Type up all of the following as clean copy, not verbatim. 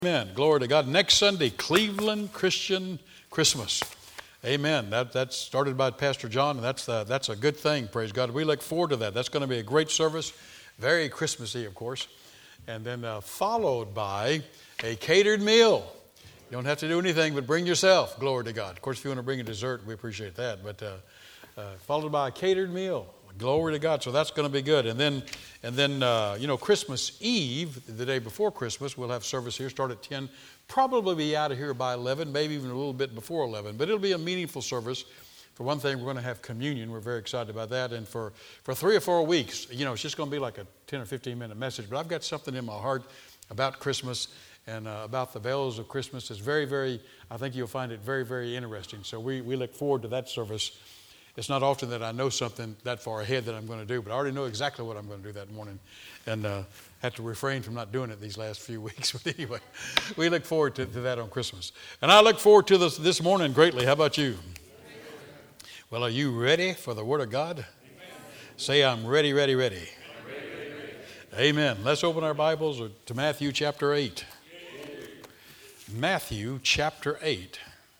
Amen. Glory to God. Next Sunday, Cleveland Christian Christmas. Amen. That's started by Pastor John, and that's a good thing, praise God. We look forward to that. That's going to be a great service, very Christmassy, of course, and then followed by a catered meal. You don't have to do anything but bring yourself, glory to God. Of course, if you want to bring a dessert, we appreciate that, but followed by a catered meal. Glory to God. So that's going to be good. And then, Christmas Eve, the day before Christmas, we'll have service here, start at 10. Probably be out of here by 11, maybe even a little bit before 11. But it'll be a meaningful service. For one thing, we're going to have communion. We're very excited about that. And for 3 or 4 weeks, it's just going to be like a 10 or 15-minute message. But I've got something in my heart about Christmas and about the bells of Christmas. It's very, very, I think you'll find it very, very interesting. So we look forward to that service. It's not often that I know something that far ahead that I'm going to do, but I already know exactly what I'm going to do that morning and have to refrain from not doing it these last few weeks. But anyway, we look forward to that on Christmas. And I look forward to this morning greatly. How about you? Well, are you ready for the Word of God? Amen. Say, I'm ready, ready, ready. I'm ready, ready, ready. Amen. Let's open our Bibles to Matthew chapter 8. Matthew chapter 8.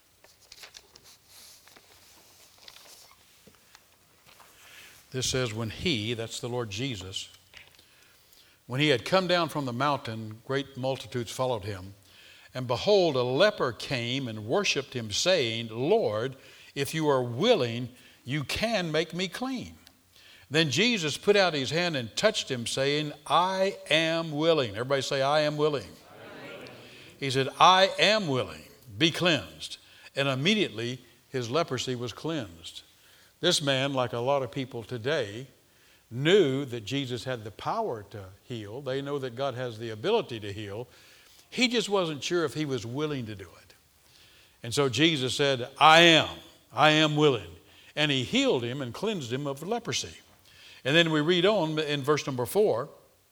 This says, when he, that's the Lord Jesus, when he had come down from the mountain, great multitudes followed him. And behold, a leper came and worshipped him, saying, Lord, if you are willing, you can make me clean. Then Jesus put out his hand and touched him, saying, I am willing. Everybody say, I am willing. He said, I am willing. Be cleansed. And immediately his leprosy was cleansed. This man, like a lot of people today, knew that Jesus had the power to heal. They know that God has the ability to heal. He just wasn't sure if he was willing to do it. And so Jesus said, I am willing. And he healed him and cleansed him of leprosy. And then we read on in verse number 4.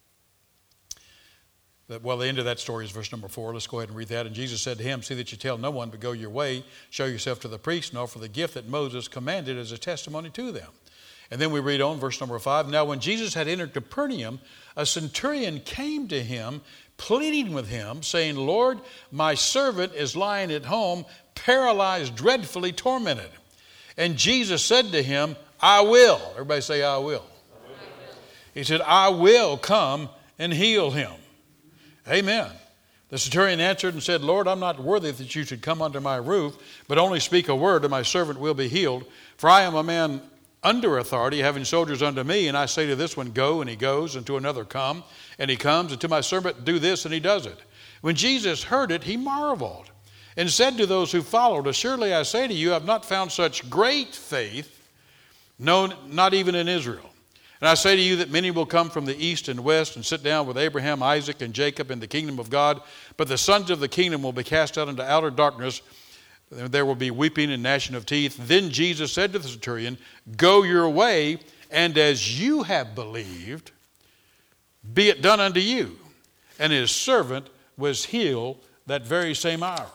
Well, the end of that story is verse number 4. Let's go ahead and read that. And Jesus said to him, see that you tell no one, but go your way, show yourself to the priest, and offer the gift that Moses commanded as a testimony to them. And then we read on, verse number 5. Now when Jesus had entered Capernaum, a centurion came to him, pleading with him, saying, Lord, my servant is lying at home, paralyzed, dreadfully tormented. And Jesus said to him, I will. Everybody say, I will. He said, I will come and heal him. Amen. The centurion answered and said, Lord, I'm not worthy that you should come under my roof, but only speak a word and my servant will be healed. For I am a man under authority, having soldiers under me, and I say to this one, go, and he goes, and to another, come, and he comes, and to my servant, do this, and he does it. When Jesus heard it, he marveled and said to those who followed, assuredly I say to you, I have not found such great faith, no, not even in Israel. And I say to you that many will come from the east and west and sit down with Abraham, Isaac, and Jacob in the kingdom of God. But the sons of the kingdom will be cast out into outer darkness. There will be weeping and gnashing of teeth. Then Jesus said to the centurion, go your way, and as you have believed, be it done unto you. And his servant was healed that very same hour.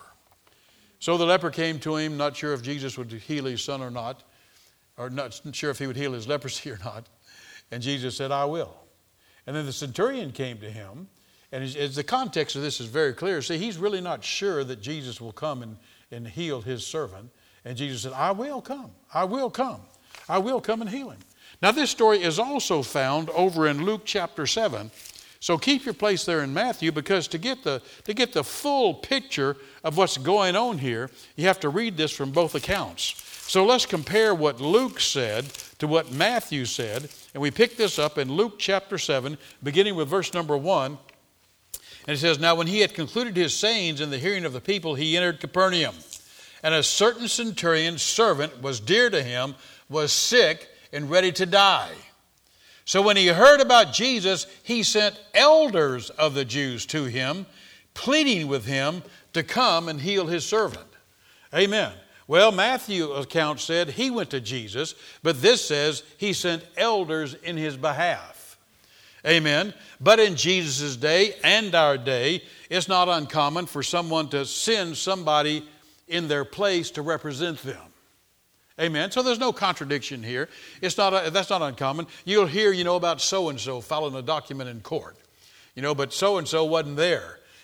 So the leper came to him, not sure if Jesus would heal his son or not, or not sure if he would heal his leprosy or not. And Jesus said, I will. And then the centurion came to him. And as the context of this is very clear. See, he's really not sure that Jesus will come and heal his servant. And Jesus said, I will come. I will come. I will come and heal him. Now this story is also found over in Luke chapter 7. So keep your place there in Matthew, because to get the full picture of what's going on here, you have to read this from both accounts. So let's compare what Luke said to what Matthew said. And we pick this up in Luke chapter 7, beginning with verse number 1. And it says, now when he had concluded his sayings in the hearing of the people, he entered Capernaum. And a certain centurion's servant was dear to him, was sick and ready to die. So when he heard about Jesus, he sent elders of the Jews to him, pleading with him to come and heal his servant. Amen. Well, Matthew's account said he went to Jesus, but this says he sent elders in his behalf. Amen. But in Jesus' day and our day, it's not uncommon for someone to send somebody in their place to represent them. Amen. So there's no contradiction here. That's not uncommon. You'll hear, about so-and-so filing a document in court. But so-and-so wasn't there.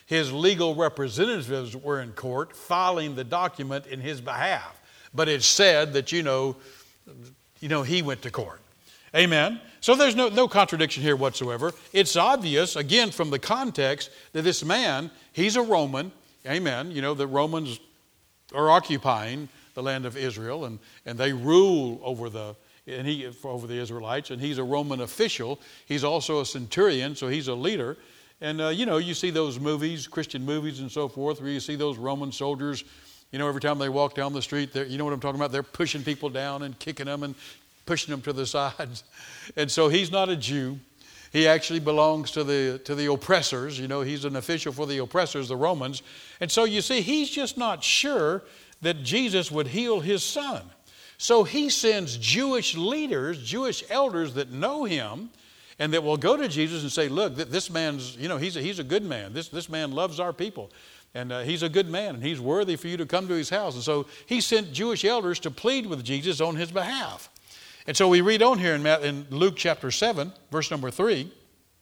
His legal representatives were in court filing the document in his behalf. But it's said that, he went to court. Amen. So there's no contradiction here whatsoever. It's obvious, again, from the context that this man, he's a Roman. Amen. The Romans are occupying the land of Israel, and they rule over the Israelites, and he's a Roman official. He's also a centurion, so he's a leader. And, you see those movies, Christian movies and so forth, where you see those Roman soldiers, every time they walk down the street, you know what I'm talking about? They're pushing people down and kicking them and pushing them to the sides. And so he's not a Jew. He actually belongs to the oppressors. He's an official for the oppressors, the Romans. And so you see, he's just not sure that Jesus would heal his son. So he sends Jewish leaders, Jewish elders that know him, and that will go to Jesus and say, look, this man's, he's a good man. This man loves our people. And he's a good man, and he's worthy for you to come to his house. And so he sent Jewish elders to plead with Jesus on his behalf. And so we read on here in Luke chapter 7, verse number 3.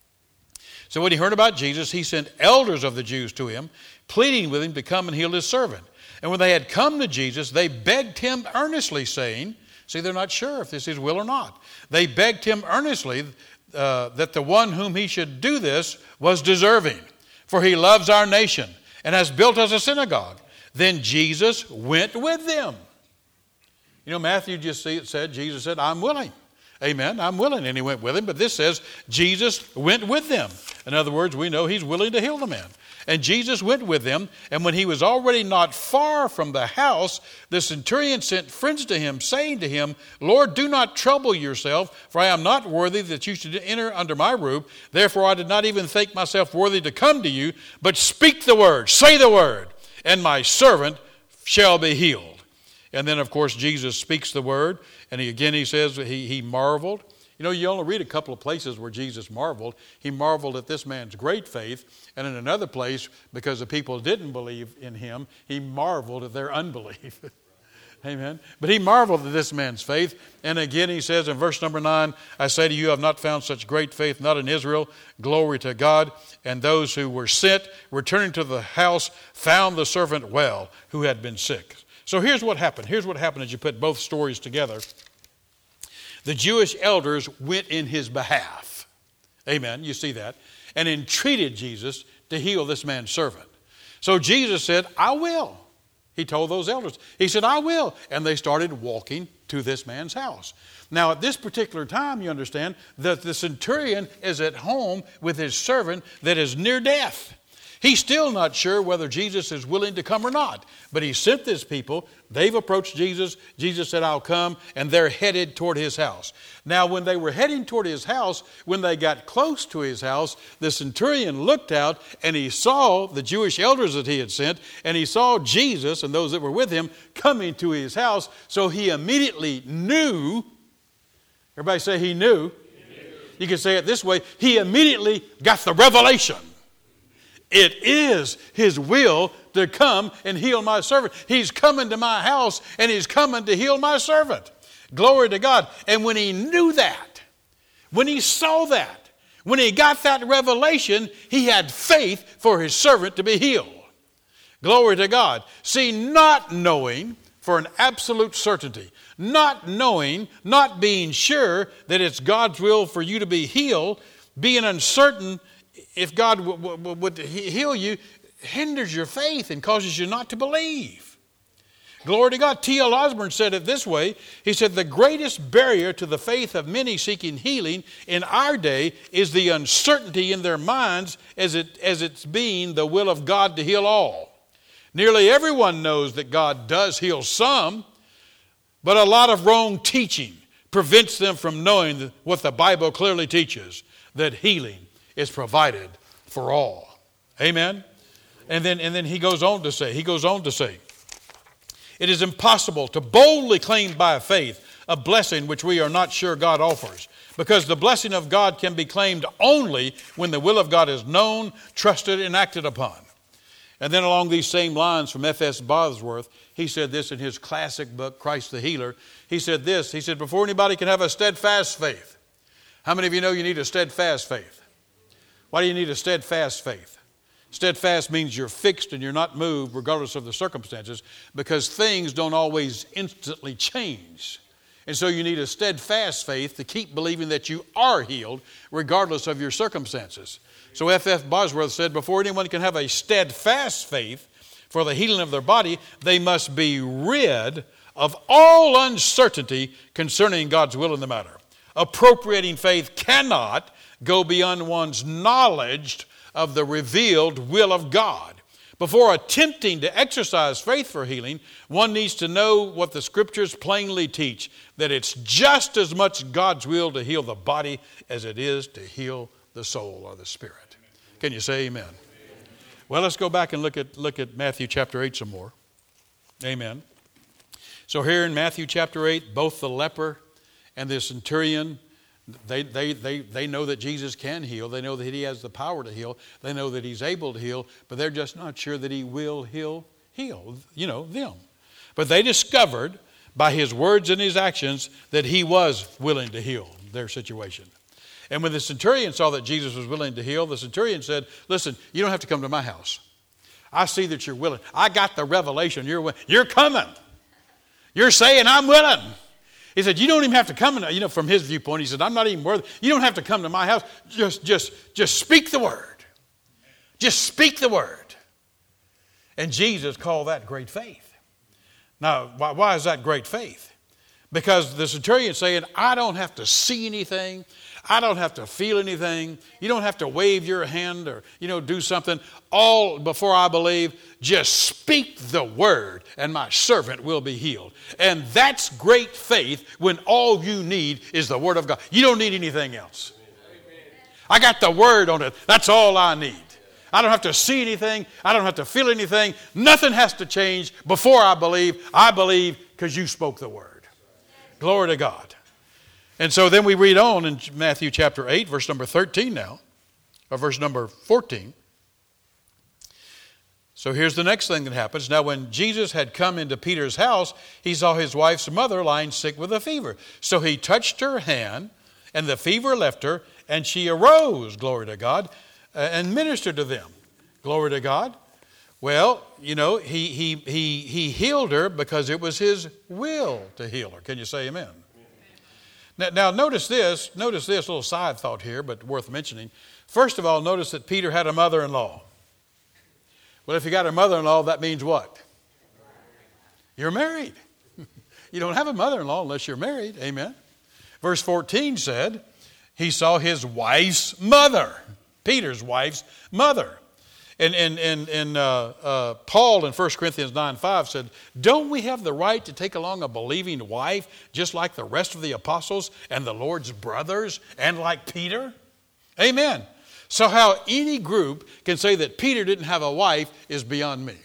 So when he heard about Jesus, he sent elders of the Jews to him, pleading with him to come and heal his servant. And when they had come to Jesus, they begged him earnestly, saying, see, they're not sure if this is his will or not. They begged him earnestly that the one whom he should do this was deserving, for he loves our nation and has built us a synagogue. Then Jesus went with them. Matthew just said, Jesus said, I'm willing. Amen, I'm willing. And he went with him. But this says, Jesus went with them. In other words, we know he's willing to heal the man. And Jesus went with them, and when he was already not far from the house, the centurion sent friends to him, saying to him, Lord, do not trouble yourself, for I am not worthy that you should enter under my roof. Therefore I did not even think myself worthy to come to you, but speak the word, say the word, and my servant shall be healed. And then, of course, Jesus speaks the word, and he says he marveled. You only read a couple of places where Jesus marveled. He marveled at this man's great faith. And in another place, because the people didn't believe in him, he marveled at their unbelief. Amen. But he marveled at this man's faith. And again, he says in verse number 9, I say to you, I have not found such great faith, not in Israel. Glory to God. And those who were sent, returning to the house, found the servant well, who had been sick. So here's what happened. Here's what happened as you put both stories together. The Jewish elders went in his behalf. Amen. You see that. And entreated Jesus to heal this man's servant. So Jesus said, I will. He told those elders. He said, I will. And they started walking to this man's house. Now, at this particular time, you understand that the centurion is at home with his servant that is near death. He's still not sure whether Jesus is willing to come or not. But he sent this people. They've approached Jesus. Jesus said, I'll come. And they're headed toward his house. Now, when they were heading toward his house, when they got close to his house, the centurion looked out and he saw the Jewish elders that he had sent. And he saw Jesus and those that were with him coming to his house. So he immediately knew. Everybody say he knew. You can say it this way. He immediately got the revelation. It is his will to come and heal my servant. He's coming to my house and he's coming to heal my servant. Glory to God. And when he knew that, when he saw that, when he got that revelation, he had faith for his servant to be healed. Glory to God. See, not knowing for an absolute certainty, not knowing, not being sure that it's God's will for you to be healed, being uncertain if God would heal you, hinders your faith and causes you not to believe. Glory to God. T.L. Osborne said it this way. He said, the greatest barrier to the faith of many seeking healing in our day is the uncertainty in their minds as it's being the will of God to heal all. Nearly everyone knows that God does heal some, but a lot of wrong teaching prevents them from knowing what the Bible clearly teaches, that healing is provided for all. Amen. And then he goes on to say, it is impossible to boldly claim by faith a blessing which we are not sure God offers, because the blessing of God can be claimed only when the will of God is known, trusted, and acted upon. And then along these same lines from F.S. Bosworth, he said this in his classic book, Christ the Healer. He said this, he said, before anybody can have a steadfast faith, how many of you know you need a steadfast faith? Why do you need a steadfast faith? Steadfast means you're fixed and you're not moved regardless of the circumstances, because things don't always instantly change. And so you need a steadfast faith to keep believing that you are healed regardless of your circumstances. So F.F. Bosworth said, before anyone can have a steadfast faith for the healing of their body, they must be rid of all uncertainty concerning God's will in the matter. Appropriating faith cannot go beyond one's knowledge of the revealed will of God. Before attempting to exercise faith for healing, one needs to know what the Scriptures plainly teach, that it's just as much God's will to heal the body as it is to heal the soul or the spirit. Can you say amen? Well, let's go back and look at Matthew chapter 8 some more. Amen. So here in Matthew chapter 8, both the leper and the centurion, they know that Jesus can heal. They know that he has the power to heal. They know that he's able to heal, but they're just not sure that he will heal, them. But they discovered by his words and his actions that he was willing to heal their situation. And when the centurion saw that Jesus was willing to heal, the centurion said, listen, you don't have to come to my house. I see that you're willing. I got the revelation. You're coming. You're saying I'm willing. He said, you don't even have to come, from his viewpoint, he said, I'm not even worthy. You don't have to come to my house. Just speak the word. Just speak the word. And Jesus called that great faith. Now, why is that great faith? Because the centurion saying, I don't have to see anything. I don't have to feel anything. You don't have to wave your hand or, do something. All before I believe, just speak the word and my servant will be healed. And that's great faith when all you need is the word of God. You don't need anything else. I got the word on it. That's all I need. I don't have to see anything. I don't have to feel anything. Nothing has to change before I believe. I believe because you spoke the word. Glory to God. And so then we read on in Matthew chapter 8, verse number 13 now, or verse number 14. So here's the next thing that happens. Now when Jesus had come into Peter's house, he saw his wife's mother lying sick with a fever. So he touched her hand, and the fever left her, and she arose, glory to God, and ministered to them. Glory to God. Well, he healed her because it was his will to heal her. Can you say amen? Now notice this little side thought here, but worth mentioning. First of all, notice that Peter had a mother-in-law. Well, if you got a mother-in-law, that means what? You're married. You don't have a mother-in-law unless you're married. Amen. Verse 14 said, he saw his wife's mother, Peter's wife's mother. And Paul in 1 Corinthians 9:5 said, don't we have the right to take along a believing wife just like the rest of the apostles and the Lord's brothers and like Peter? Amen. So how any group can say that Peter didn't have a wife is beyond me.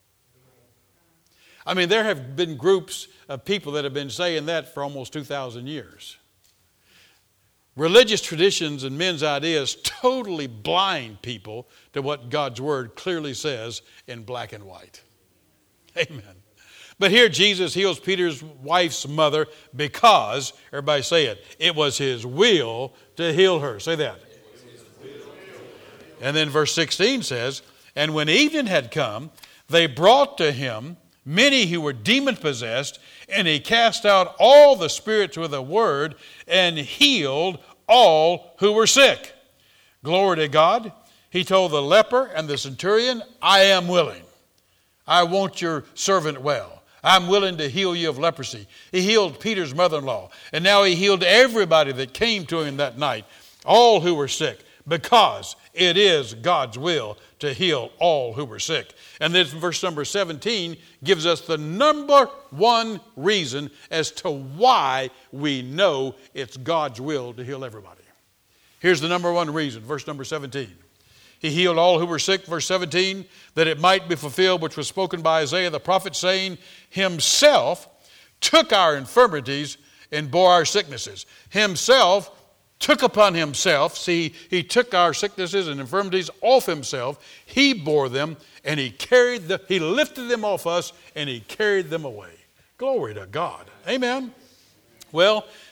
I mean, there have been groups of people that have been saying that for almost 2,000 years. Religious traditions and men's ideas totally blind people to what God's word clearly says in black and white. Amen. But here Jesus heals Peter's wife's mother because, everybody say it was his will to heal her. Say that. And then verse 16 says, and when evening had come, they brought to him many who were demon-possessed, and he cast out all the spirits with a word and healed all who were sick. Glory to God. He told the leper and the centurion, I am willing. I want your servant well. I'm willing to heal you of leprosy. He healed Peter's mother-in-law. And now he healed everybody that came to him that night, all who were sick, because it is God's will to heal all who were sick. And then verse number 17 gives us the number one reason as to why we know it's God's will to heal everybody. Here's the number one reason, verse number 17. He healed all who were sick, verse 17, that it might be fulfilled which was spoken by Isaiah the prophet, saying, himself took our infirmities and bore our sicknesses. Himself took upon himself, see, he took our sicknesses and infirmities off himself. He bore them, and he lifted them off us, and he carried them away. Glory to God. Amen. Well,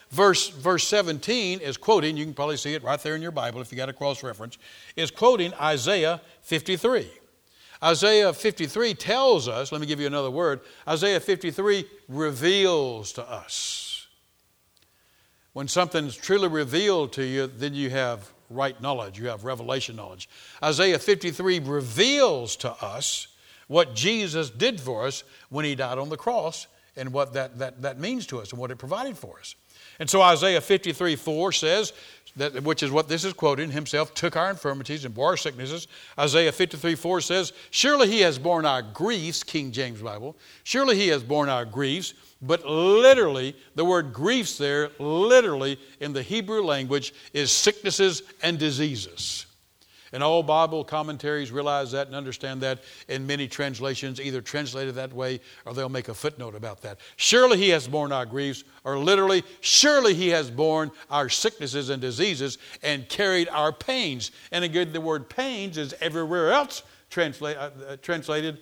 verse 17 is quoting, you can probably see it right there in your Bible if you got a cross-reference, is quoting Isaiah 53. Isaiah 53 tells us, let me give you another word, Isaiah 53 reveals to us. When something's truly revealed to you, then you have right knowledge, you have revelation knowledge. Isaiah 53 reveals to us what Jesus did for us when he died on the cross and what that means to us and what it provided for us. And so Isaiah 53:4 says, that, which is what this is quoting, himself took our infirmities and bore our sicknesses. Isaiah 53:4 says, surely he has borne our griefs, King James Bible. Surely he has borne our griefs. But literally, the word griefs there, literally in the Hebrew language, is sicknesses and diseases. And all Bible commentaries realize that and understand that. In many translations, either translated that way or they'll make a footnote about that. Surely he has borne our griefs, or literally, surely he has borne our sicknesses and diseases and carried our pains. And again, the word pains is everywhere else translated,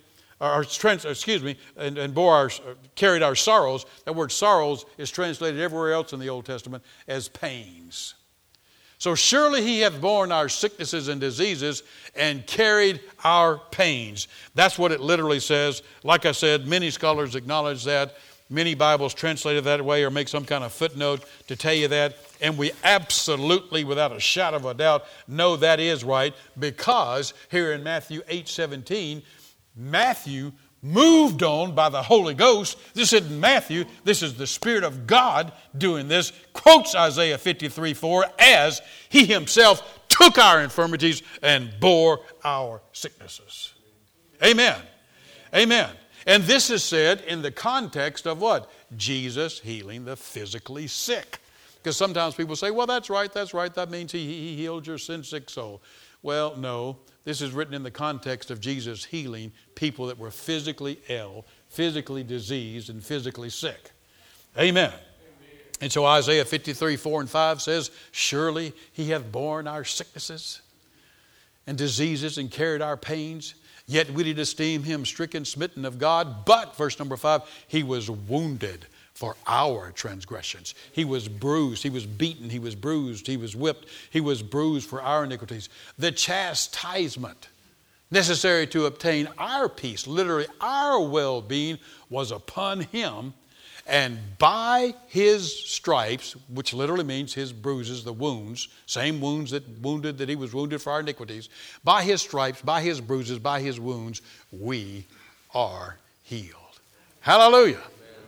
and carried our sorrows. That word sorrows is translated everywhere else in the Old Testament as pains. So surely he hath borne our sicknesses and diseases and carried our pains. That's what it literally says. Like I said, many scholars acknowledge that. Many Bibles translate it that way or make some kind of footnote to tell you that. And we absolutely, without a shadow of a doubt, know that is right, because here in Matthew 8:17, Matthew, moved on by the Holy Ghost, this isn't Matthew, this is the Spirit of God doing this, quotes Isaiah 53:4 as he himself took our infirmities and bore our sicknesses. Amen. Amen. And this is said in the context of what? Jesus healing the physically sick. Because sometimes people say, well, that's right, that means he healed your sin-sick soul. Well, no. This is written in the context of Jesus healing people that were physically ill, physically diseased, and physically sick. Amen. And so Isaiah 53:4-5 says, surely he hath borne our sicknesses and diseases and carried our pains. Yet we did esteem him stricken, smitten of God. But, verse number 5, he was wounded for our transgressions. He was bruised, he was beaten, he was bruised, he was whipped, he was bruised for our iniquities. The chastisement necessary to obtain our peace, literally our well-being, was upon him. And by his stripes, which literally means his bruises, the wounds, same wounds that he was wounded for our iniquities, by his stripes, by his bruises, by his wounds, we are healed. Hallelujah.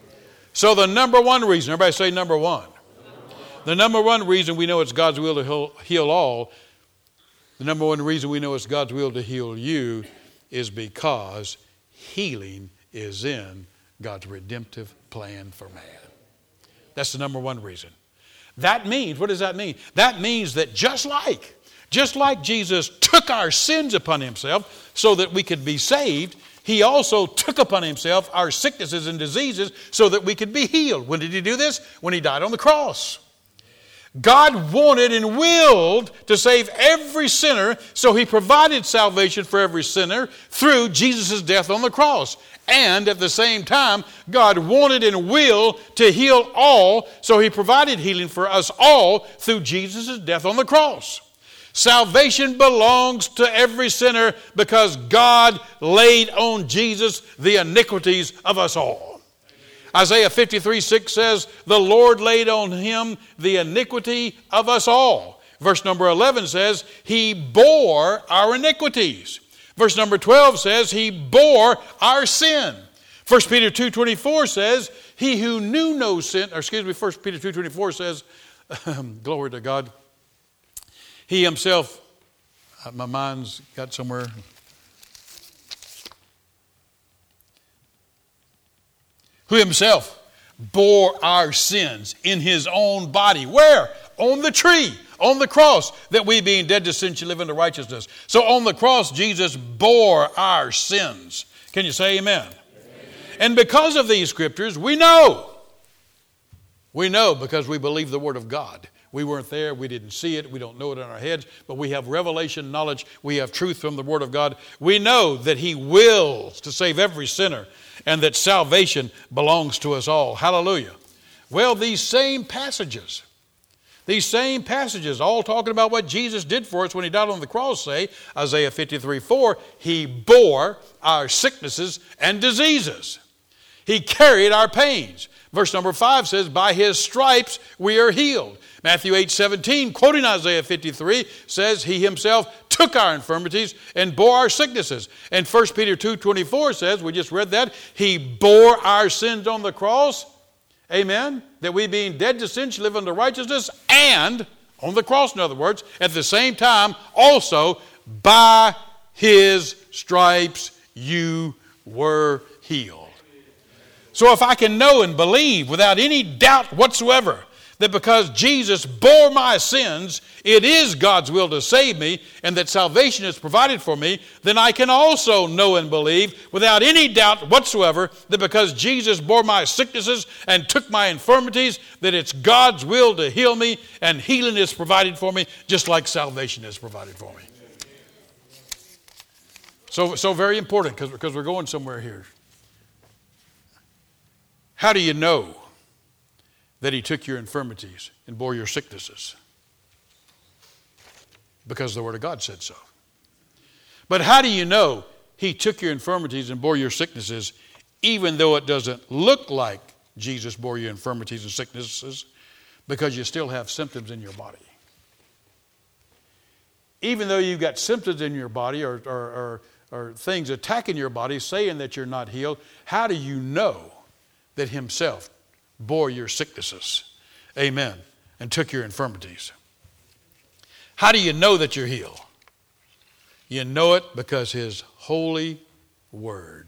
So the number one reason, everybody say number one. The number one reason we know it's God's will to heal all, the number one reason we know it's God's will to heal you is because healing is in God's redemptive plan for man. That's the number one reason. That means, what does that mean? That means that just like Jesus took our sins upon himself so that we could be saved, he also took upon himself our sicknesses and diseases so that we could be healed. When did he do this? When he died on the cross. God wanted and willed to save every sinner, so he provided salvation for every sinner through Jesus' death on the cross. And at the same time, God wanted and willed to heal all, so he provided healing for us all through Jesus' death on the cross. Salvation belongs to every sinner because God laid on Jesus the iniquities of us all. Isaiah 53:6 says, the Lord laid on him the iniquity of us all. Verse number 11 says, he bore our iniquities. Verse number 12 says, he bore our sin. 1 Peter 2:24 says, he who knew no sin, 1 Peter 2:24 says, glory to God, he himself, my mind's got somewhere. Who himself bore our sins in his own body. Where? On the tree, on the cross, that we being dead to sin should live unto righteousness. So on the cross, Jesus bore our sins. Can you say amen? Amen. And because of these scriptures, we know because we believe the word of God. We weren't there. We didn't see it. We don't know it in our heads. But we have revelation knowledge. We have truth from the Word of God. We know that he wills to save every sinner and that salvation belongs to us all. Hallelujah. Well, these same passages, all talking about what Jesus did for us when he died on the cross, say, Isaiah 53:4, he bore our sicknesses and diseases. He carried our pains. Verse number 5 says, by his stripes we are healed. Matthew 8:17, quoting Isaiah 53, says he himself took our infirmities and bore our sicknesses. And 1 Peter 2:24 says, we just read that, he bore our sins on the cross. Amen. That we being dead to sin should live unto righteousness, and, on the cross in other words, at the same time also by his stripes you were healed. So if I can know and believe without any doubt whatsoever that because Jesus bore my sins, it is God's will to save me and that salvation is provided for me, then I can also know and believe without any doubt whatsoever that because Jesus bore my sicknesses and took my infirmities, that it's God's will to heal me and healing is provided for me just like salvation is provided for me. So very important because we're going somewhere here. How do you know that he took your infirmities and bore your sicknesses? Because the Word of God said so. But how do you know he took your infirmities and bore your sicknesses even though it doesn't look like Jesus bore your infirmities and sicknesses? Because you still have symptoms in your body. Even though you've got symptoms in your body or things attacking your body saying that you're not healed, how do you know that himself bore your sicknesses, amen, and took your infirmities? How do you know that you're healed? You know it because his holy word.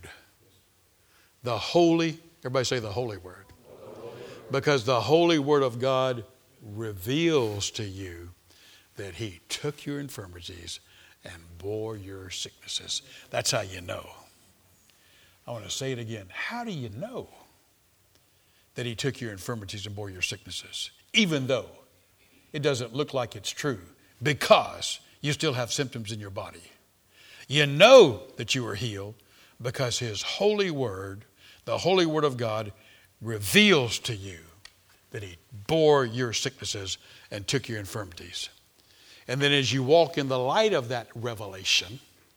Everybody say the holy word. Because the holy word of God reveals to you that he took your infirmities and bore your sicknesses. That's how you know. I want to say it again. How do you know that he took your infirmities and bore your sicknesses, even though it doesn't look like it's true, because you still have symptoms in your body? You know that you are healed because his holy word, the holy word of God, reveals to you that he bore your sicknesses and took your infirmities. And then as you walk in the light of that revelation,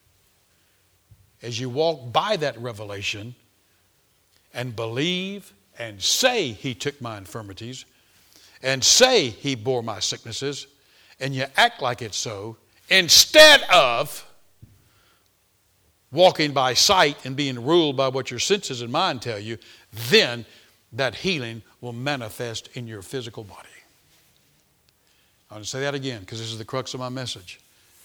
as you walk by that revelation and believe and say he took my infirmities and say he bore my sicknesses, and you act like it's so, instead of walking by sight and being ruled by what your senses and mind tell you, then that healing will manifest in your physical body. I want to say that again because this is the crux of my message.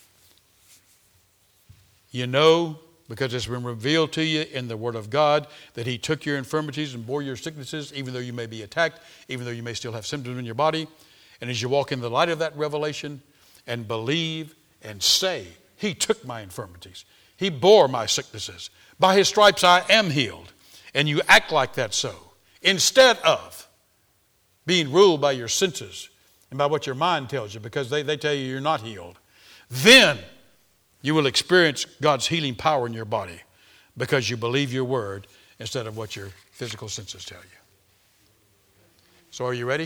You know, because it's been revealed to you in the Word of God that he took your infirmities and bore your sicknesses, even though you may be attacked, even though you may still have symptoms in your body. And as you walk in the light of that revelation and believe and say, he took my infirmities, he bore my sicknesses, by his stripes I am healed, and you act like that so, instead of being ruled by your senses and by what your mind tells you, because they tell you you're not healed, then you will experience God's healing power in your body because you believe your word instead of what your physical senses tell you. So are you ready?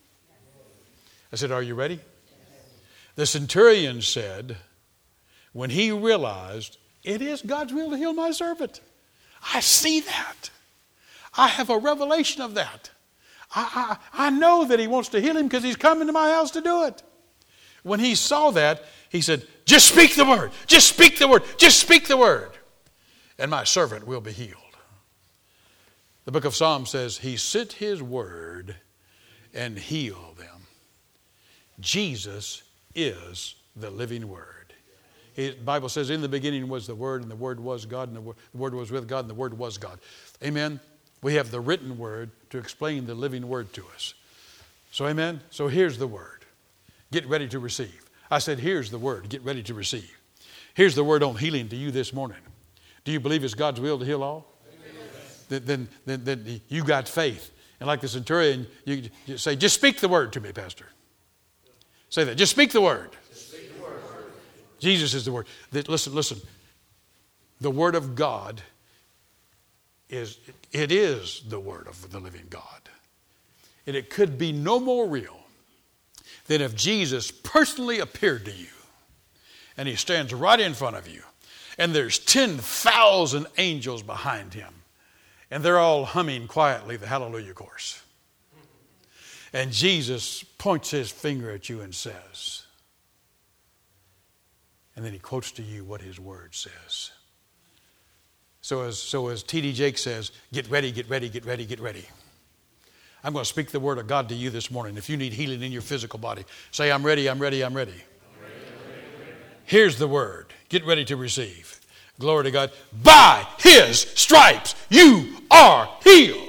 I said, are you ready? The centurion said, when he realized, it is God's will to heal my servant. I see that. I have a revelation of that. I know that he wants to heal him because he's coming to my house to do it. When he saw that, he said, just speak the word. Just speak the word. Just speak the word. And my servant will be healed. The book of Psalms says, he sent his word and healed them. Jesus is the living word. The Bible says, in the beginning was the Word, and the Word was God, and the Word was with God, and the Word was God. Amen? We have the written word to explain the living word to us. So amen? So here's the word. Get ready to receive. I said, here's the word. Get ready to receive. Here's the word on healing to you this morning. Do you believe it's God's will to heal all? Then you got faith. And like the centurion, you say, just speak the word to me, Pastor. Say that. Just speak the word. Jesus is the word. Listen. The word of God is the word of the living God. And it could be no more real than if Jesus personally appeared to you and he stands right in front of you and there's 10,000 angels behind him and they're all humming quietly the Hallelujah chorus. And Jesus points his finger at you and says, and then he quotes to you what his word says. So as T.D. Jakes says, get ready, get ready, get ready, get ready. I'm going to speak the word of God to you this morning. If you need healing in your physical body, say, I'm ready, I'm ready, I'm ready. Here's the word. Get ready to receive. Glory to God. By his stripes you are healed.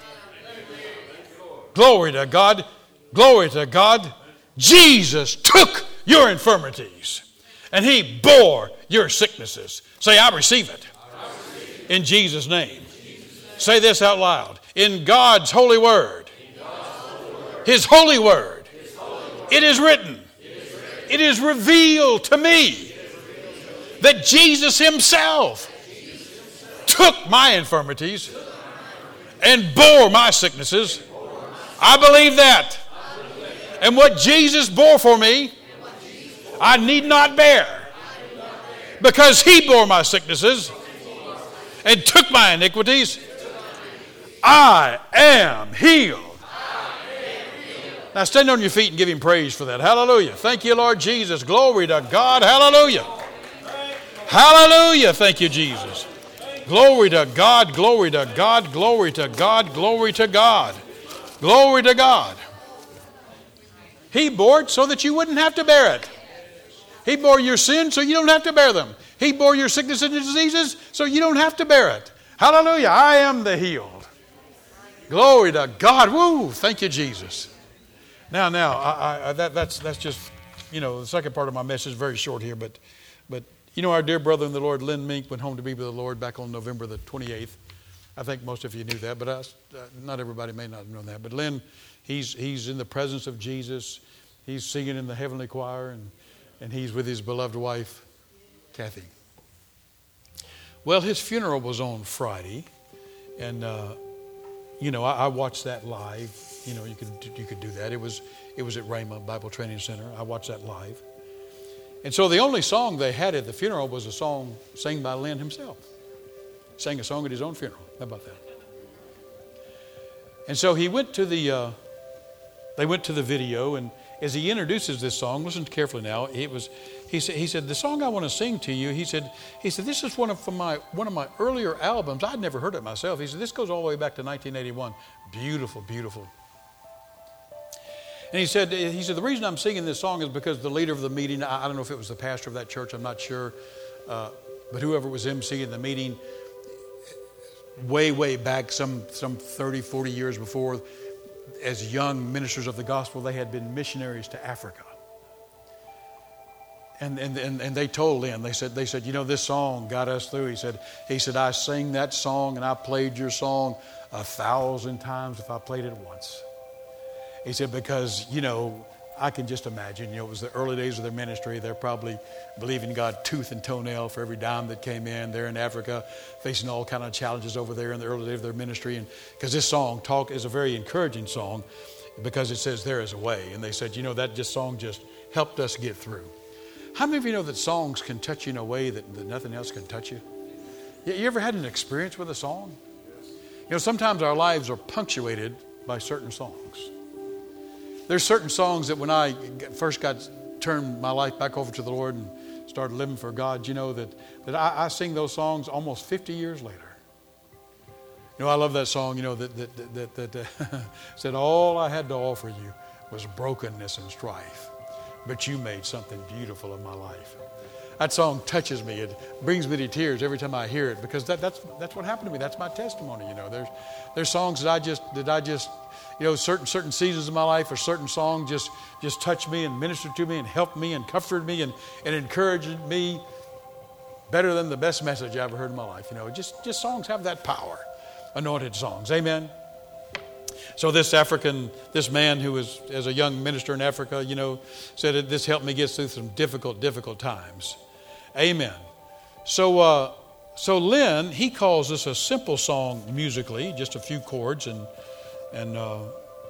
Glory to God. Glory to God. Jesus took your infirmities and he bore your sicknesses. Say, I receive it. In Jesus' name. Say this out loud. In God's holy word, his holy word, it is written, it is revealed to me that Jesus himself took my infirmities and bore my sicknesses. I believe that. And what Jesus bore for me, I need not bear. Because he bore my sicknesses and took my iniquities. I am healed. Now stand on your feet and give him praise for that. Hallelujah. Thank you, Lord Jesus. Glory to God. Hallelujah. Hallelujah. Thank you, Jesus. Glory to God. Glory to God. Glory to God. Glory to God. Glory to God. He bore it so that you wouldn't have to bear it. He bore your sins so you don't have to bear them. He bore your sickness and diseases so you don't have to bear it. Hallelujah. I am the healed. Glory to God. Woo. Thank you, Jesus. Now, that's just, the second part of my message is very short here, but our dear brother in the Lord, Lynn Mink, went home to be with the Lord back on November the 28th. I think most of you knew that, but not everybody may not have known that. But Lynn, he's in the presence of Jesus. He's singing in the heavenly choir, and he's with his beloved wife, Kathy. Well, his funeral was on Friday, and I watched that live. You could do that. It was at Rhema Bible Training Center. I watched that live. And so the only song they had at the funeral was a song sang by Lynn himself. Sang a song at his own funeral. How about that? And so they went to the video, and as he introduces this song, listen carefully now. He said, the song I want to sing to you, he said, this is one of my earlier albums. I'd never heard it myself. He said, this goes all the way back to 1981. Beautiful, beautiful. And he said, the reason I'm singing this song is because the leader of the meeting, I don't know if it was the pastor of that church, I'm not sure, but whoever was emceeing the meeting, way back, some 30, 40 years before, as young ministers of the gospel, they had been missionaries to Africa. And they told Lynn, they said, this song got us through. He said, I sang that song and I played your song 1,000 times if I played it once. He said, because, I can just imagine, it was the early days of their ministry. They're probably believing God tooth and toenail for every dime that came in. They're in Africa, facing all kind of challenges over there in the early days of their ministry. And because this song, Talk, is a very encouraging song because it says there is a way. And they said, that song just helped us get through. How many of you know that songs can touch you in a way that nothing else can touch you? You ever had an experience with a song? Sometimes our lives are punctuated by certain songs. There's certain songs that when I first turned my life back over to the Lord and started living for God, that I sing those songs almost 50 years later. I love that song, that said, all I had to offer you was brokenness and strife, but you made something beautiful of my life. That song touches me. It brings me to tears every time I hear it because that's what happened to me. That's my testimony. There's songs that I just certain seasons of my life or certain songs just touched me and ministered to me and helped me and comforted me and encouraged me better than the best message I ever heard in my life. Just songs have that power. Anointed songs. Amen. So this man who was as a young minister in Africa, said this helped me get through some difficult times. Amen. So Lynn, he calls this a simple song musically, just a few chords and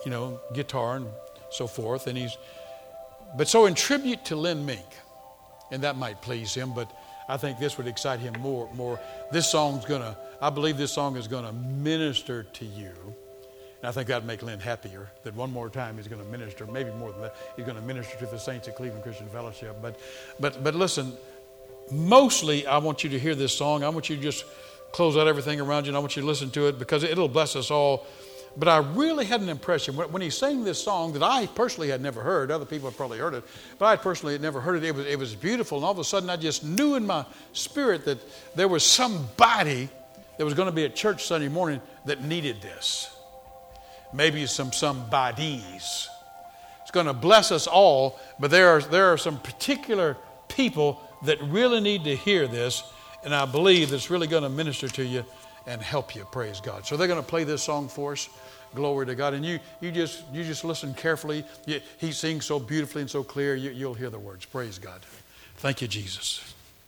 guitar and so forth. But so in tribute to Lynn Mink, and that might please him, but I think this would excite him more. I believe this song is going to minister to you. And I think that would make Lynn happier that one more time he's going to minister, maybe more than that. He's going to minister to the saints at Cleveland Christian Fellowship. But listen, mostly I want you to hear this song. I want you to just close out everything around you, and I want you to listen to it because it'll bless us all. But I really had an impression when he sang this song that I personally had never heard. Other people had probably heard it, but I personally had never heard it. It was beautiful, and all of a sudden I just knew in my spirit that there was somebody that was going to be at church Sunday morning that needed this. Maybe somebodies. It's going to bless us all, but there are some particular people that really need to hear this, and I believe it's really going to minister to you and help you. Praise God. So they're going to play this song for us. Glory to God. And you just listen carefully. He sings so beautifully and so clear. You'll hear the words. Praise God. Thank you, Jesus.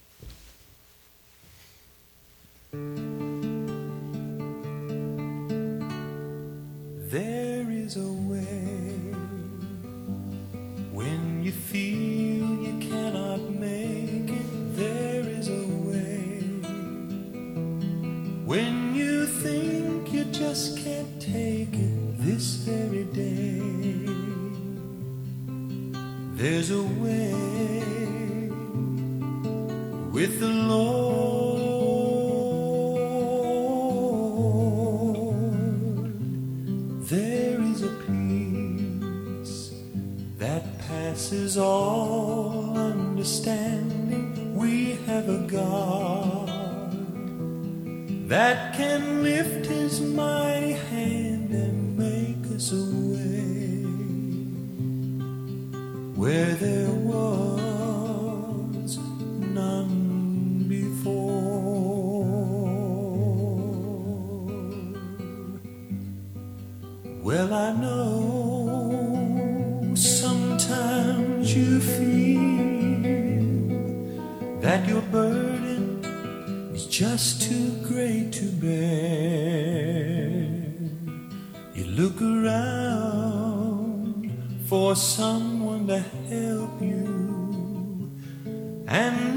There is a way when you feel you cannot make it. There is a way when you think you just can't take it. This very day, there's a way with the Lord. There is a peace that passes all understanding. We have a God that can lift his mighty hand and make us a way where there was none before. Well, I know sometimes you feel that your burden is just too great to bear. You look around for someone to help you, and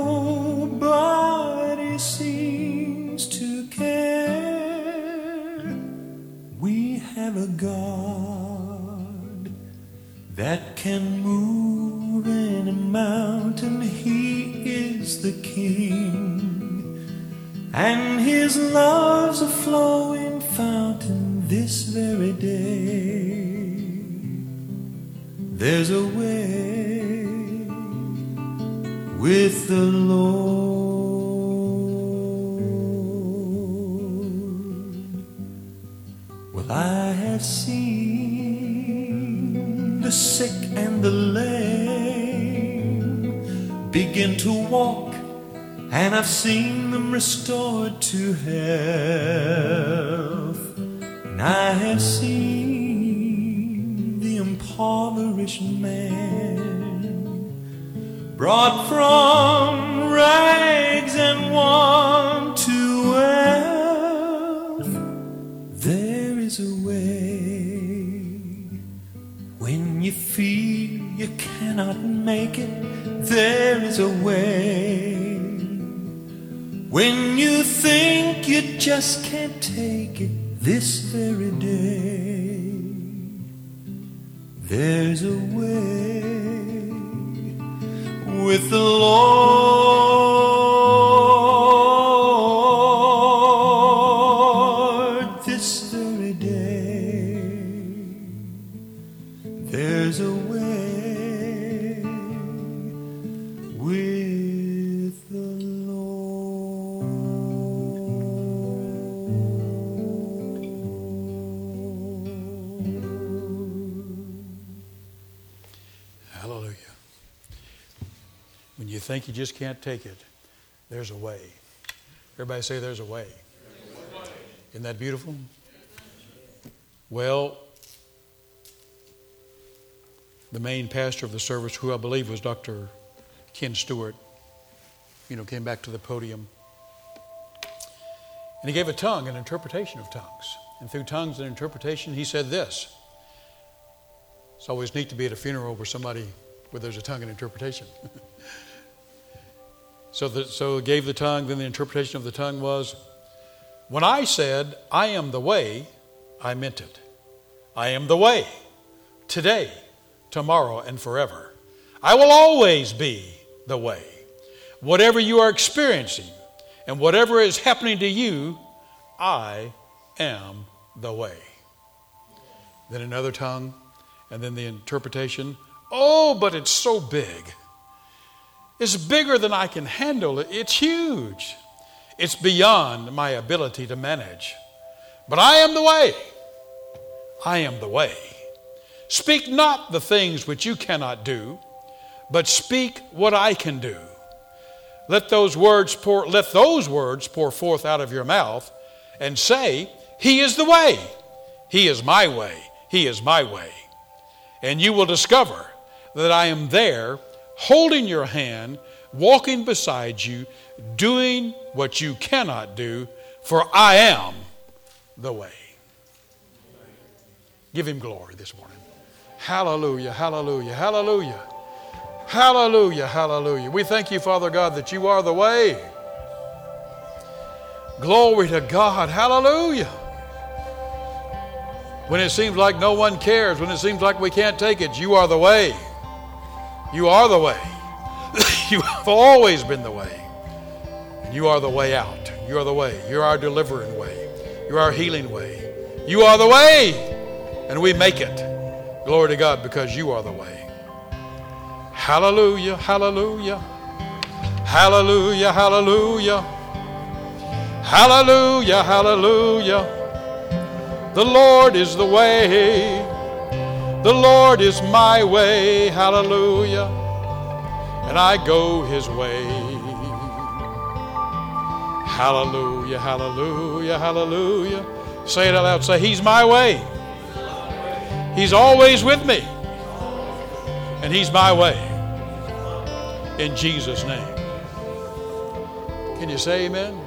nobody seems to care. We have a God that can move in a mountain. He is the King, and his love's a flowing fountain this very day. There's a way with the Lord. Well, I have seen the sick and the lame begin to walk, and I've seen them restored to health. And I have seen the impoverished man brought from rags and want to wealth. There is a way when you feel you cannot make it. There is a way when you think you just can't take it. This very day, there's a way with the Lord. This very day, there's a way with the When you think you just can't take it, there's a way. Everybody say there's a way. Isn't that beautiful? Well, the main pastor of the service, who I believe was Dr. Ken Stewart, came back to the podium. And he gave an interpretation of tongues. And through tongues and interpretation, he said this. It's always neat to be at a funeral where there's a tongue and interpretation. So it gave the tongue, then the interpretation of the tongue was, when I said, I am the way, I meant it. I am the way, today, tomorrow, and forever. I will always be the way. Whatever you are experiencing and whatever is happening to you, I am the way. Then another tongue, and then the interpretation. Oh, but it's so big. It's bigger than I can handle. It's huge. It's beyond my ability to manage. But I am the way. I am the way. Speak not the things which you cannot do, but speak what I can do. Let those words pour forth out of your mouth, and say, He is the way. He is my way. He is my way. And you will discover that I am there, holding your hand, walking beside you, doing what you cannot do, for I am the way. Give Him glory this morning. Hallelujah, hallelujah, hallelujah. Hallelujah, hallelujah. We thank you, Father God, that you are the way. Glory to God, hallelujah. When it seems like no one cares, when it seems like we can't take it, you are the way. You are the way. You have always been the way. And you are the way out. You are the way. You're our delivering way. You're our healing way. You are the way. And we make it. Glory to God, because you are the way. Hallelujah, hallelujah. Hallelujah, hallelujah. Hallelujah, hallelujah. The Lord is the way. The Lord is my way. Hallelujah. And I go His way. Hallelujah, hallelujah, hallelujah. Say it out loud. Say, He's my way. He's always with me. And He's my way. In Jesus' name. Can you say amen?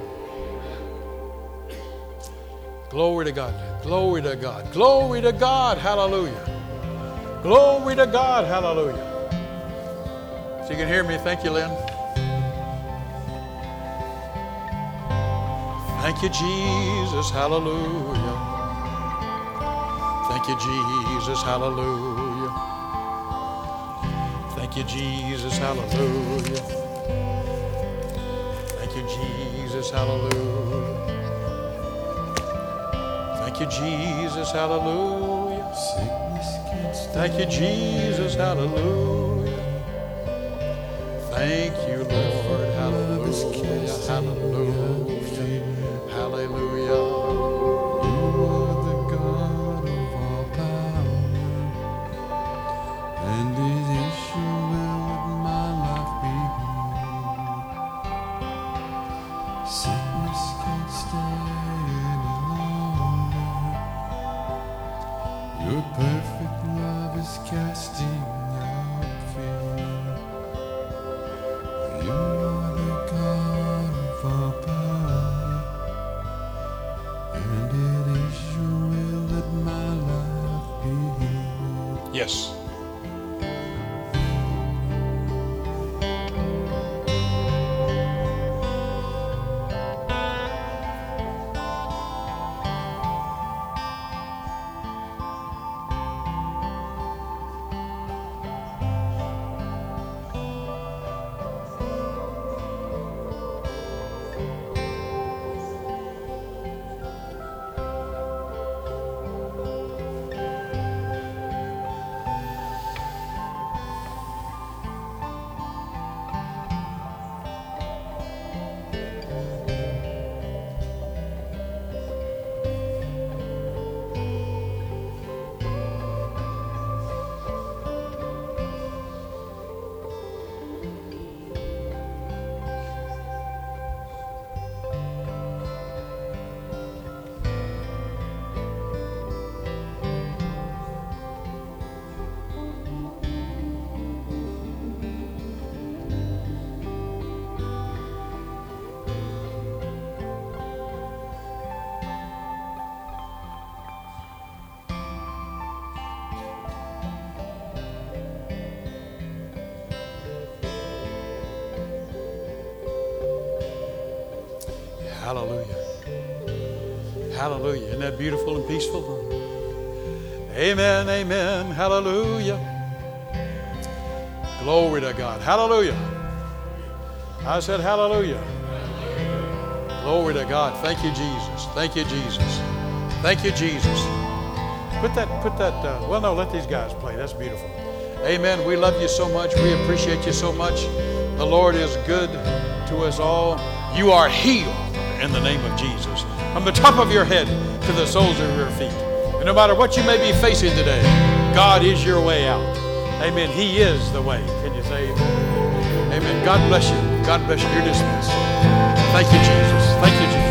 Glory to God. Glory to God. Glory to God. Hallelujah. Glory to God. Hallelujah. So you can hear me. Thank you, Lynn. Thank you, Jesus. Hallelujah. Thank you, Jesus. Hallelujah. Thank you, Jesus. Hallelujah. Thank you, Jesus. Hallelujah. Thank you, Jesus. Hallelujah. Thank you, Jesus. Hallelujah. Thank you, Lord. Hallelujah. Hallelujah. Hallelujah. You are the God of all power, and it is your will that my life be healed. Sickness can't stay any longer. Your perfect love is casting out fear. You are the God of all power, and it is your will that my life be healed. Yes. Hallelujah. Hallelujah. Isn't that beautiful and peaceful? Amen, amen. Hallelujah. Glory to God. Hallelujah. I said hallelujah. Glory to God. Thank you, Jesus. Thank you, Jesus. Thank you, Jesus. Well, no, let these guys play. That's beautiful. Amen. We love you so much. We appreciate you so much. The Lord is good to us all. You are healed in the name of Jesus. From the top of your head to the soles of your feet. And no matter what you may be facing today, God is your way out. Amen. He is the way. Can you say amen? Amen. God bless you. God bless you. You're dismissed. Thank you, Jesus. Thank you, Jesus.